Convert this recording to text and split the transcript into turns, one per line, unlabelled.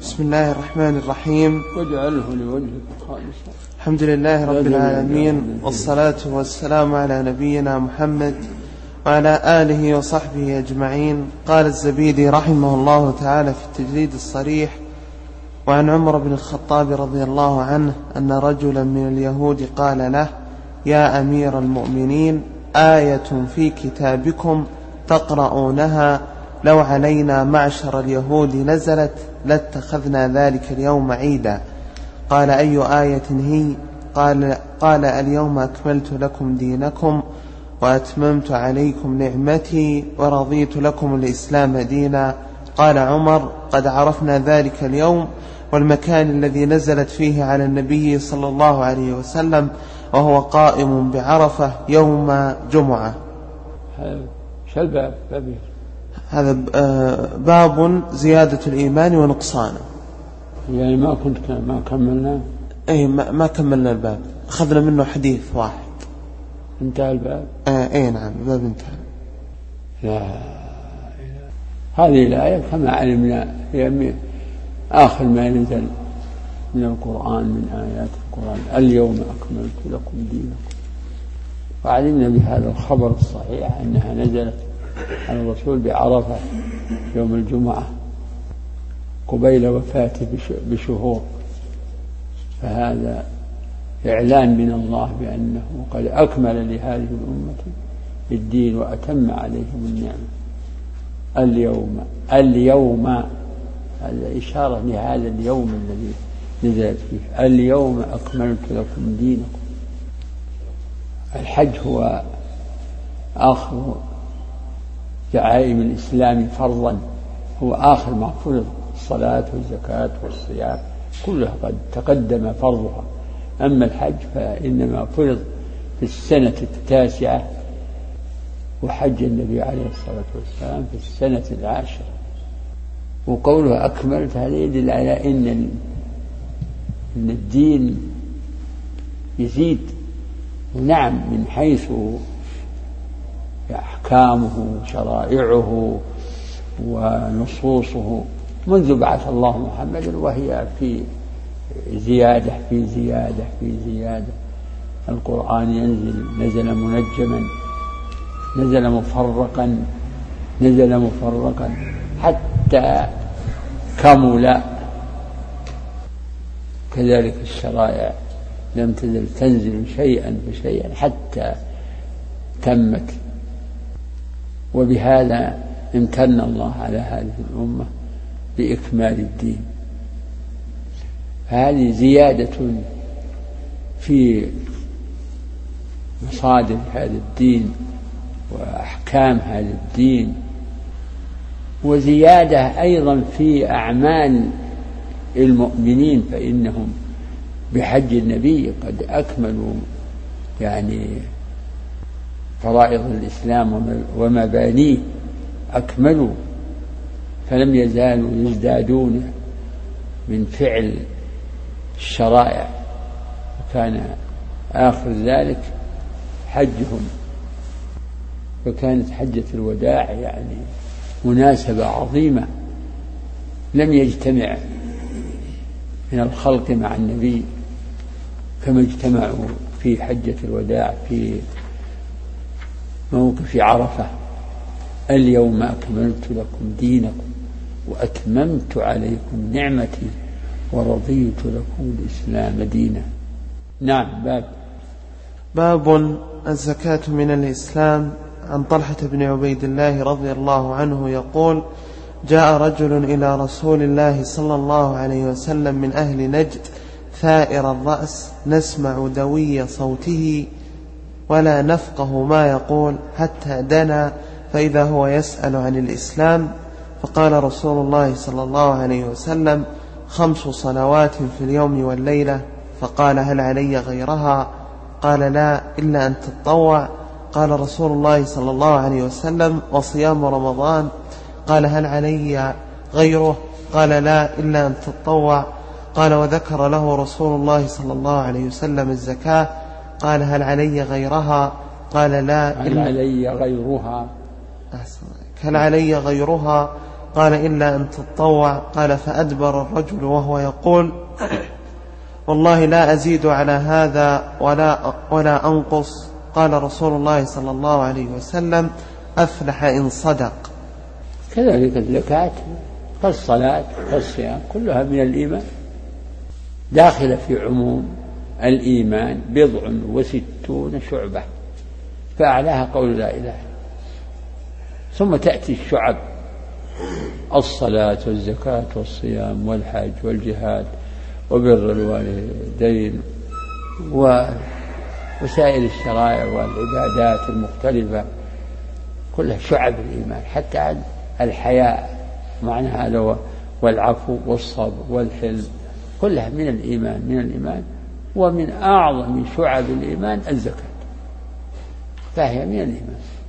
بسم الله الرحمن الرحيم.
واجعله لوجهك خالصا.
الحمد لله رب العالمين، والصلاة والسلام على نبينا محمد وعلى آله وصحبه أجمعين. قال الزبيدي رحمه الله تعالى في التجريد الصريح: وعن عمر بن الخطاب رضي الله عنه أن رجلا من اليهود قال له: يا أمير المؤمنين، آية في كتابكم تقرؤونها لو علينا معشر اليهود نزلت لاتخذنا ذلك اليوم عيدا. قال: أي آية هي؟ قال: اليوم أكملت لكم دينكم وأتممت عليكم نعمتي ورضيت لكم الإسلام دينا. قال عمر: قد عرفنا ذلك اليوم والمكان الذي نزلت فيه على النبي صلى الله عليه وسلم، وهو قائم بعرفة يوم جمعة. هذا باب زيادة الإيمان ونقصانه.
يعني ما كملنا.
أي ما كملنا الباب، أخذنا منه حديث واحد.
انتهى الباب.
أي نعم، الباب انتهى.
لا، هذه الآية كما علمنا هي آخر ما نزل من القرآن، من آيات القرآن: اليوم أكملت لكم دينكم. وعلمنا بهذا الخبر الصحيح أنها نزلت على الرسول بعرفة يوم الجمعة قبيل وفاته بشهور، فهذا إعلان من الله بأنه قد أكمل لهذه الأمة الدين وأتم عليهم النعمة. اليوم هذا إشارة لهذا اليوم الذي نزلت فيه: اليوم أكملت لكم دينكم. الحج هو آخر شعائر الإسلام فرضا، هو آخر ما فرض. الصلاة والزكاة والصيام كلها قد تقدم فرضها، أما الحج فإنما فرض في السنة 9، وحج النبي عليه الصلاة والسلام في السنة 10. وقوله أكملت هذا يدل على إن الدين يزيد، نعم، من حيث أحكامه وشرائعه ونصوصه منذ بعث الله محمدا، وهي في زيادة في زيادة في زيادة. القرآن نزل منجما، نزل مفرقا حتى كمل. كذلك الشرائع لم تزل تنزل شيئا فشيئا حتى تمت. وبهذا امتن الله على هذه الأمة بإكمال الدين. هذه زيادة في مصادر هذا الدين وأحكام هذا الدين، وزيادة أيضا في أعمال المؤمنين، فإنهم بحج النبي قد أكملوا يعني فرائض الإسلام ومبانيه، أكملوا، فلم يزالوا يزدادون من فعل الشرائع. وكان آخر ذلك حجهم، فكانت حجة الوداع يعني مناسبة عظيمة، لم يجتمع من الخلق مع النبي كما اجتمعوا في حجة الوداع في موقف عرفة: اليوم أكملت لكم دينكم وأتممت عليكم نعمتي ورضيت لكم الإسلام دينا. نعم.
باب الزكاة من الإسلام. عن طلحة بن عبيد الله رضي الله عنه يقول: جاء رجل إلى رسول الله صلى الله عليه وسلم من أهل نجد ثائر الرأس، نسمع دوي صوته ولا نفقه ما يقول، حتى دنا فإذا هو يسأل عن الإسلام. فقال رسول الله صلى الله عليه وسلم: 5 صلوات في اليوم والليلة. فقال: هل علي غيرها؟ قال: لا، إلا أن تتطوع. قال رسول الله صلى الله عليه وسلم: وصيام رمضان؟ قال: هل علي غيره؟ قال: لا، إلا أن تتطوع. قال: وذكر له رسول الله صلى الله عليه وسلم الزكاة. قال: هل علي غيرها؟ قال: لا،
هل علي غيرها؟
هل علي غيرها؟ قال إلا أن تتطوع. قال فأدبر الرجل وهو يقول والله لا أزيد على هذا ولا أنقص. قال رسول الله صلى الله عليه وسلم أفلح إن صدق.
كذلك الزكاة كالصلاة كالصيام كلها من الإيمان، داخلة في عموم الإيمان 67 شعبة، فأعلاها قول لا إله إلا الله. ثم تأتي الشعب: الصلاة والزكاة والصيام والحج والجهاد وبر الوالدين وسائر الشرائع والعبادات المختلفة، كلها شعب الإيمان. حتى الحياء معنى هذا، والعفو والصبر والحلم، كلها من الإيمان. ومن أعظم شعب الإيمان الزكاة، فهي من الإيمان.